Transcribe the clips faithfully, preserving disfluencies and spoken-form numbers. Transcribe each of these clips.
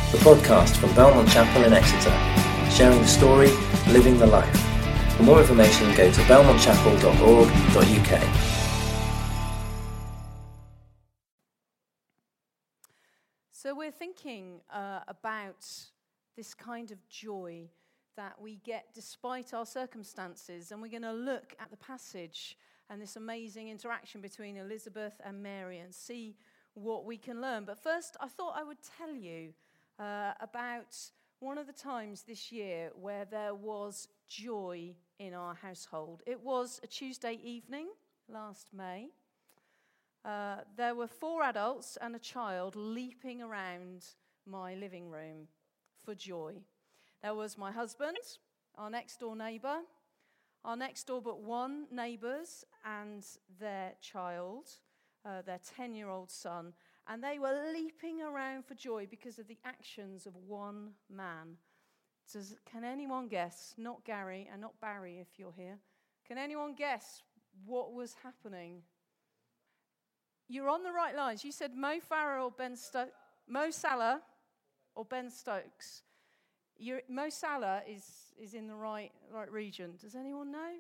the podcast from Belmont Chapel in Exeter, sharing the story, living the life. For more information, go to belmont chapel dot org dot u k. So we're thinking uh, about this kind of joy that we get despite our circumstances, and we're going to look at the passage and this amazing interaction between Elizabeth and Mary and see what we can learn. But first, I thought I would tell you uh, about one of the times this year where there was joy in our household. It was a Tuesday evening last May. Uh, there were four adults and a child leaping around my living room for joy. There was my husband, our next door neighbour, our next door but one neighbours and their child, uh, their ten-year-old son, and they were leaping around for joy because of the actions of one man. Does, can anyone guess, not Gary and not Barry if you're here, can anyone guess what was happening? You're on the right lines. You said Mo Farah or Ben Stokes. Mo Salah or Ben Stokes. You're, Mo Salah is, is in the right, right region. Does anyone know?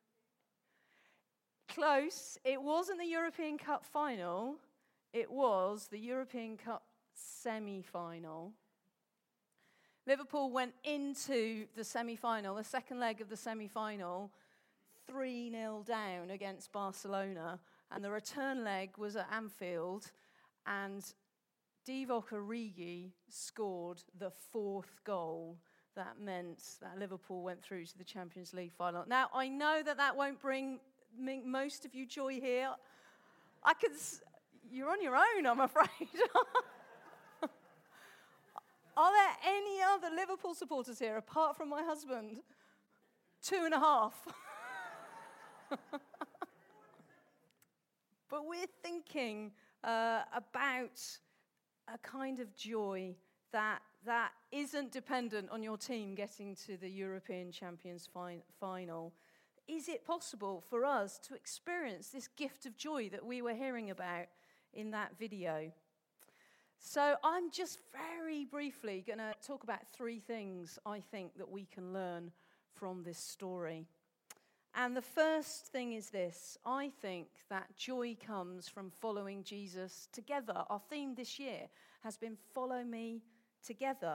Close. It wasn't the European Cup final. It was the European Cup semi-final. Liverpool went into the semi-final, the second leg of the semi-final, three nil down against Barcelona. And the return leg was at Anfield, and Divock Origi scored the fourth goal. That meant that Liverpool went through to the Champions League final. Now, I know that that won't bring most of you joy here. I could, you're on your own, I'm afraid. Are there any other Liverpool supporters here apart from my husband? Two and a half. But we're thinking uh, about a kind of joy that that isn't dependent on your team getting to the European Champions fin- final. Is it possible for us to experience this gift of joy that we were hearing about in that video? So I'm just very briefly going to talk about three things I think that we can learn from this story. And the first thing is this: I think that joy comes from following Jesus together. Our theme this year has been Follow Me Together.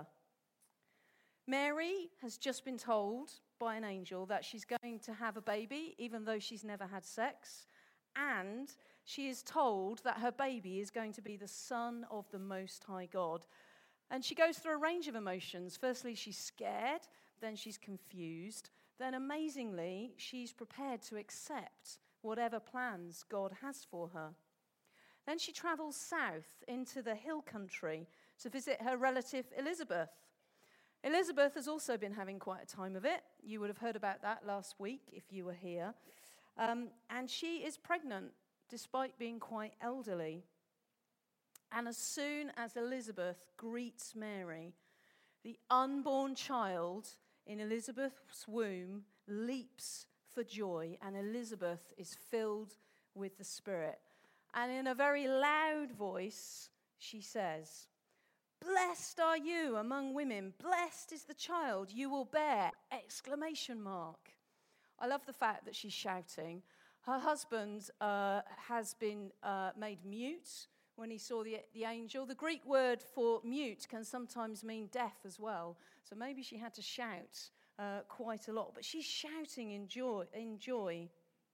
Mary has just been told by an angel that she's going to have a baby, even though she's never had sex. And she is told that her baby is going to be the Son of the Most High God. And she goes through a range of emotions. Firstly, she's scared. Then she's confused. Then, amazingly, she's prepared to accept whatever plans God has for her. Then she travels south into the hill country to visit her relative Elizabeth. Elizabeth has also been having quite a time of it. You would have heard about that last week if you were here. Um, and she is pregnant, despite being quite elderly. And as soon as Elizabeth greets Mary, the unborn child in Elizabeth's womb leaps for joy, and Elizabeth is filled with the Spirit. And in a very loud voice, she says, "Blessed are you among women, blessed is the child you will bear!" Exclamation mark. I love the fact that she's shouting. Her husband uh, has been uh, made mute when he saw the, the angel. The Greek word for mute can sometimes mean deaf as well. So maybe she had to shout uh, quite a lot. But she's shouting in joy, in joy.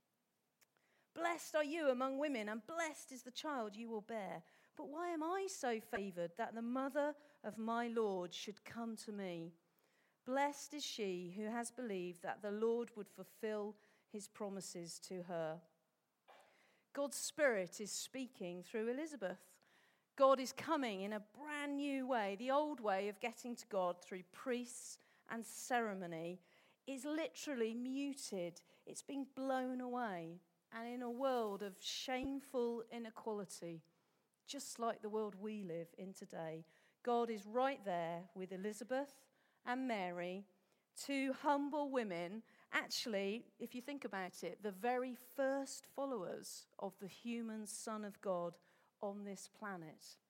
"Blessed are you among women, and blessed is the child you will bear. But why am I so favored that the mother of my Lord should come to me? Blessed is she who has believed that the Lord would fulfill his promises to her." God's Spirit is speaking through Elizabeth. God is coming in a brand new way. The old way of getting to God through priests and ceremony is literally muted. It's being blown away. And in a world of shameful inequality, just like the world we live in today, God is right there with Elizabeth and Mary, two humble women. Actually, if you think about it, the very first followers of the human Son of God on this planet.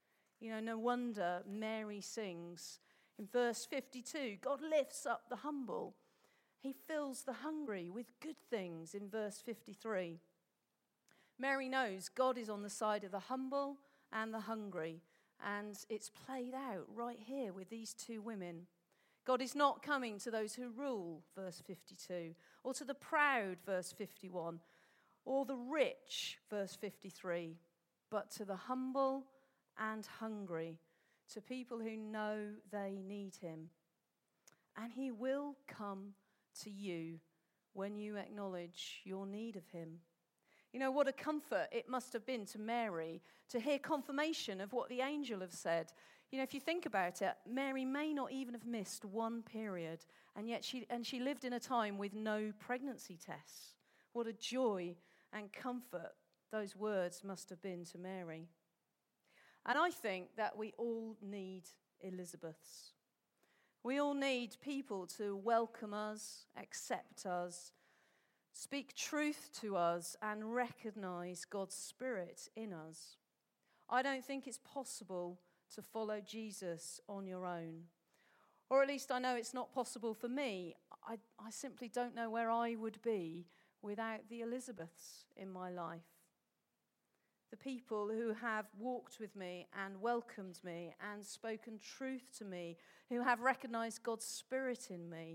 You know, no wonder Mary sings. In verse fifty-two, God lifts up the humble. He fills the hungry with good things in verse fifty-three. Mary knows God is on the side of the humble and the hungry, and it's played out right here with these two women. God is not coming to those who rule, verse fifty-two, or to the proud, verse fifty-one, or the rich, verse fifty-three, but to the humble and hungry, to people who know they need him. And he will come to you when you acknowledge your need of him. You know, what a comfort it must have been to Mary to hear confirmation of what the angel have said. You know, if you think about it, Mary may not even have missed one period, and yet she and she lived in a time with no pregnancy tests. What a joy and comfort those words must have been to Mary. And I think that we all need Elizabeths. We all need people to welcome us, accept us, speak truth to us, and recognize God's Spirit in us. I don't think it's possible to follow Jesus on your own. Or at least I know it's not possible for me. I, I simply don't know where I would be without the Elizabeths in my life. The people who have walked with me and welcomed me and spoken truth to me, who have recognized God's Spirit in me.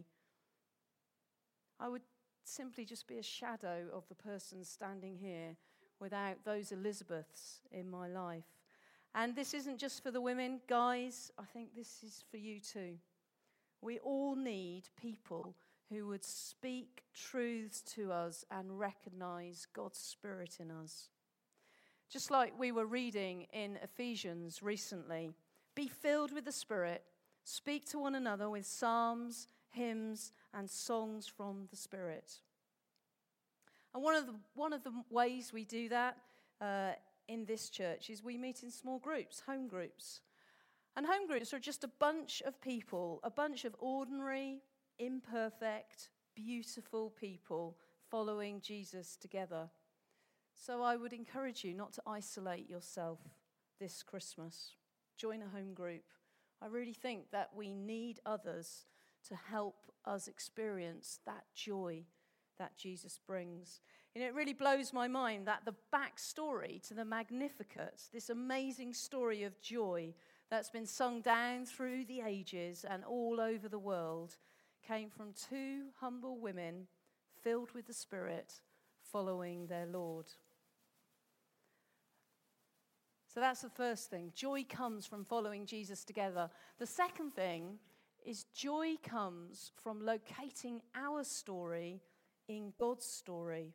I would simply just be a shadow of the person standing here without those Elizabeths in my life. And this isn't just for the women, guys, I think this is for you too. We all need people who would speak truths to us and recognize God's Spirit in us. Just like we were reading in Ephesians recently, be filled with the Spirit, speak to one another with psalms, hymns, and songs from the Spirit. And one of the, one of the ways we do that uh, in this church is we meet in small groups, home groups. And home groups are just a bunch of people, a bunch of ordinary, imperfect, beautiful people following Jesus together. So I would encourage you not to isolate yourself this Christmas. Join a home group. I really think that we need others to help us experience that joy that Jesus brings. And it really blows my mind that the backstory to the Magnificat, this amazing story of joy that's been sung down through the ages and all over the world, came from two humble women filled with the Spirit following their Lord. So that's the first thing. Joy comes from following Jesus together. The second thing is joy comes from locating our story in God's story.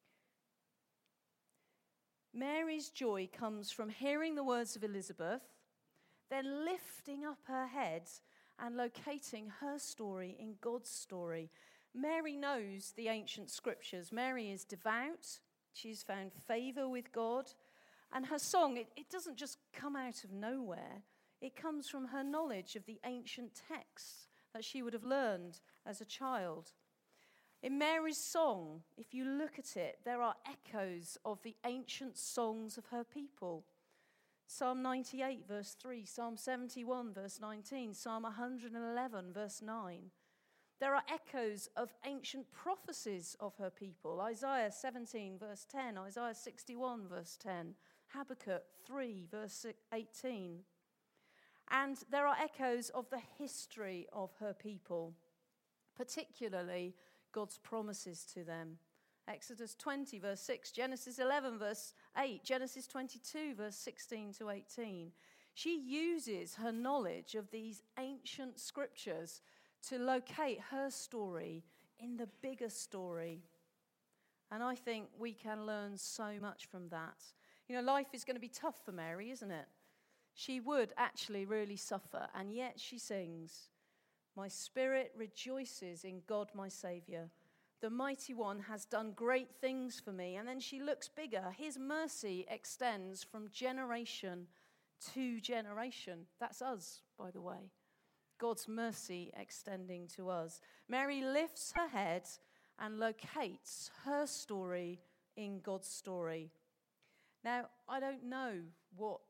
Mary's joy comes from hearing the words of Elizabeth, then lifting up her head and locating her story in God's story. Mary knows the ancient scriptures. Mary is devout. She's found favor with God. And her song, it, it doesn't just come out of nowhere. It comes from her knowledge of the ancient texts that she would have learned as a child. In Mary's song, if you look at it, there are echoes of the ancient songs of her people. Psalm ninety-eight, verse three, Psalm seventy-one, verse nineteen, Psalm one hundred eleven, verse nine. There are echoes of ancient prophecies of her people. Isaiah seventeen, verse ten, Isaiah sixty-one, verse ten, Habakkuk three, verse eighteen. And there are echoes of the history of her people, particularly God's promises to them. Exodus twenty, verse six, Genesis eleven, verse eight, Genesis twenty-two, verse sixteen to eighteen. She uses her knowledge of these ancient scriptures to locate her story in the bigger story. And I think we can learn so much from that. You know, life is going to be tough for Mary, isn't it? She would actually really suffer, and yet she sings, "My spirit rejoices in God my Saviour. The Mighty One has done great things for me." And then she looks bigger. His mercy extends from generation to generation. That's us, by the way. God's mercy extending to us. Mary lifts her head and locates her story in God's story. Now, I don't know what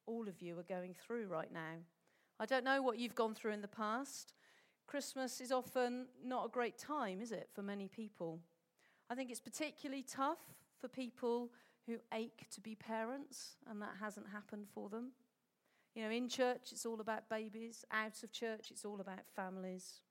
all of you are going through right now. I don't know what you've gone through in the past. Christmas is often not a great time, is it, for many people? I think it's particularly tough for people who ache to be parents, and that hasn't happened for them. You know, in church, it's all about babies. Out of church, it's all about families.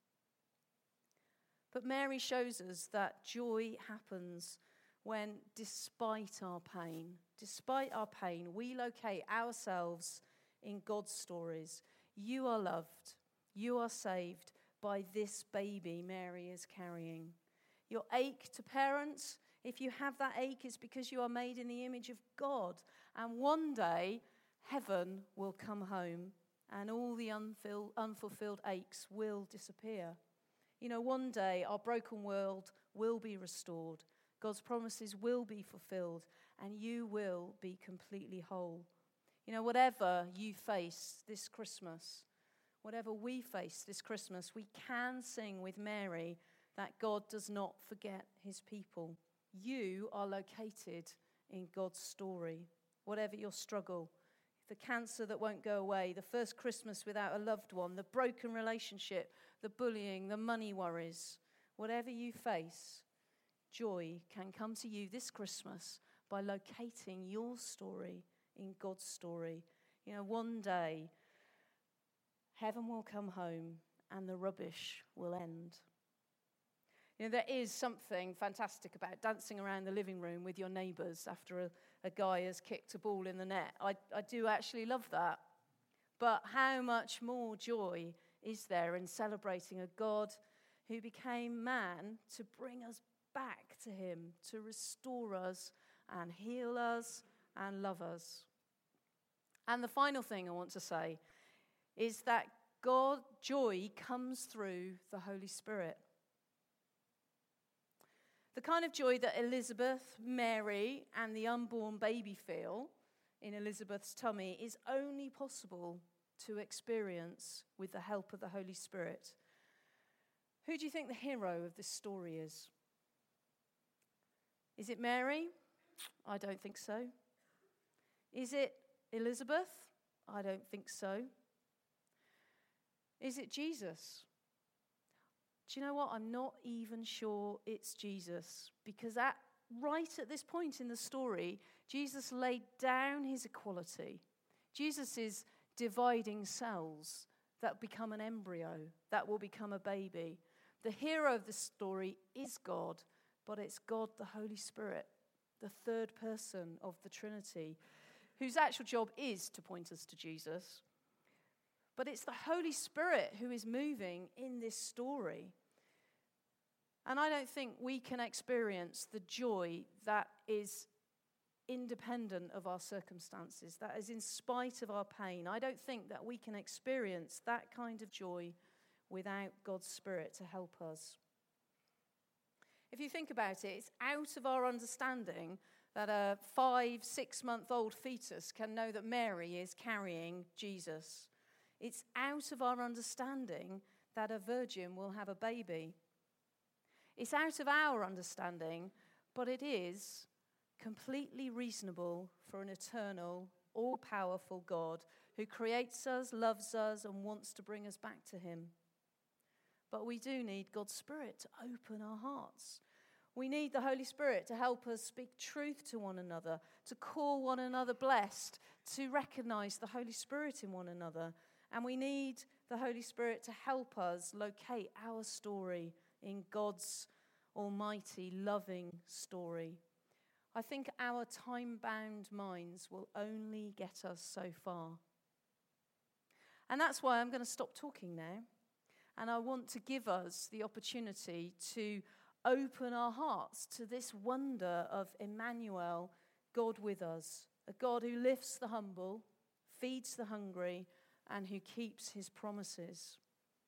But Mary shows us that joy happens when, despite our pain, despite our pain, we locate ourselves in God's stories. You are loved. You are saved by this baby Mary is carrying. Your ache to parents, if you have that ache, is because you are made in the image of God. And one day, heaven will come home and all the unfil- unfulfilled aches will disappear. You know, one day our broken world will be restored. God's promises will be fulfilled and you will be completely whole. You know, whatever you face this Christmas, whatever we face this Christmas, we can sing with Mary that God does not forget his people. You are located in God's story. Whatever your struggle, the cancer that won't go away, the first Christmas without a loved one, the broken relationship, the bullying, the money worries, whatever you face, joy can come to you this Christmas by locating your story in God's story. You know, one day, heaven will come home and the rubbish will end. You know, there is something fantastic about dancing around the living room with your neighbours after a, a guy has kicked a ball in the net. I, I do actually love that. But how much more joy is there in celebrating a God who became man to bring us back to him, to restore us and heal us and love us? And the final thing I want to say is that God, joy comes through the Holy Spirit. The kind of joy that Elizabeth, Mary, and the unborn baby feel in Elizabeth's tummy is only possible to experience with the help of the Holy Spirit. Who do you think the hero of this story is? Is it Mary? I don't think so. Is it Elizabeth? I don't think so. Is it Jesus? Do you know what? I'm not even sure it's Jesus, because at right at this point in the story, Jesus laid down his equality. Jesus is dividing cells that become an embryo, that will become a baby. The hero of the story is God, but it's God the Holy Spirit, the third person of the Trinity, whose actual job is to point us to Jesus. But it's the Holy Spirit who is moving in this story. And I don't think we can experience the joy that is independent of our circumstances, that is in spite of our pain. I don't think that we can experience that kind of joy without God's Spirit to help us. If you think about it, it's out of our understanding that a five, six-month-old fetus can know that Mary is carrying Jesus. It's out of our understanding that a virgin will have a baby. It's out of our understanding, but it is completely reasonable for an eternal, all-powerful God who creates us, loves us, and wants to bring us back to him. But we do need God's Spirit to open our hearts. We need the Holy Spirit to help us speak truth to one another, to call one another blessed, to recognize the Holy Spirit in one another. And we need the Holy Spirit to help us locate our story in God's almighty, loving story. I think our time-bound minds will only get us so far. And that's why I'm going to stop talking now. And I want to give us the opportunity to open our hearts to this wonder of Emmanuel, God with us, a God who lifts the humble, feeds the hungry, and who keeps his promises.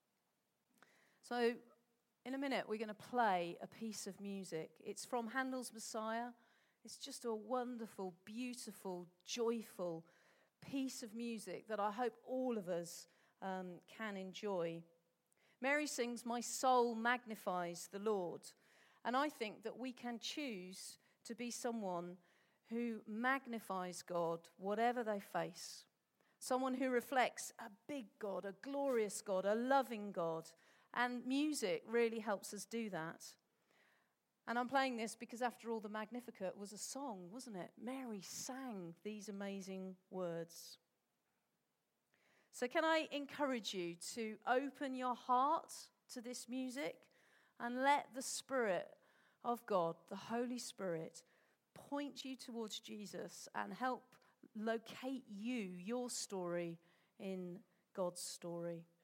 So, in a minute, we're going to play a piece of music. It's from Handel's Messiah. It's just a wonderful, beautiful, joyful piece of music that I hope all of us um, can enjoy. Mary sings, "My soul magnifies the Lord." And I think that we can choose to be someone who magnifies God, whatever they face. someone who reflects a big God, a glorious God, a loving God. And music really helps us do that. And I'm playing this because, after all, the Magnificat was a song, wasn't it? Mary sang these amazing words. So can I encourage you to open your heart to this music and let the Spirit of God, the Holy Spirit, point you towards Jesus and help locate you, your story, in God's story.